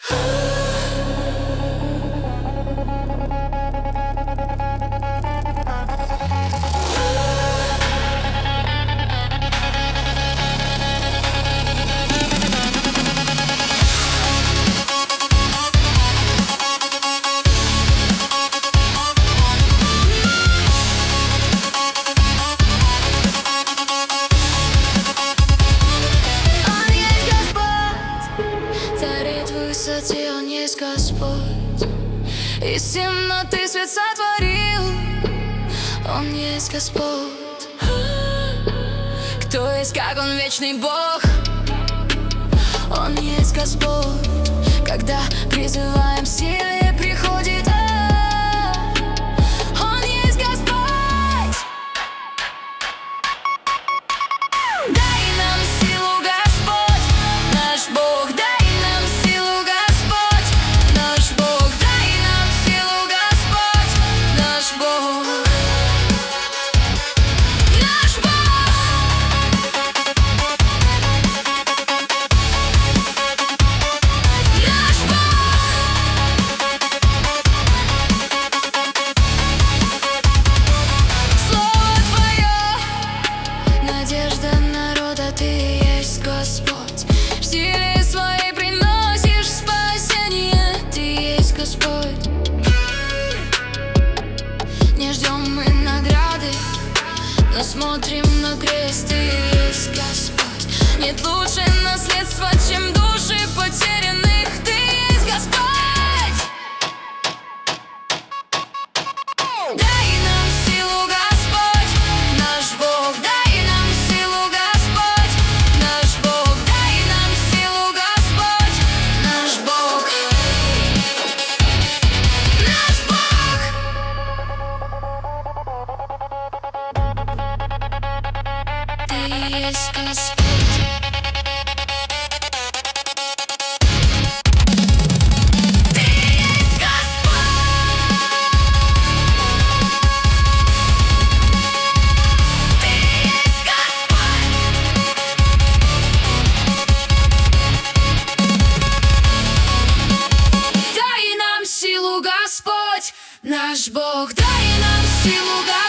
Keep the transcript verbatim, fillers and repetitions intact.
Он есть Господь, из темноты свет сотворил. Он есть Господь. Кто есть, как Он, вечный Бог? Он есть Господь. Когда призываем, силе приходит. Он есть Господь. Дай нам силу, Господь, наш Бог. Но смотрим на крест, и есть Господь. Нет лучше наследства, чем души потерянных. Ты есть Господь. Дай нам силу, Господь, наш Бог. Дай нам силу, Господь, наш Бог. Дай нам силу, Господь, наш Бог. Наш Бог. Ты есть Господь. Ты есть Господь. Ты есть Господь. Дай нам силу, Господь, наш Бог. Дай нам силу, Господь.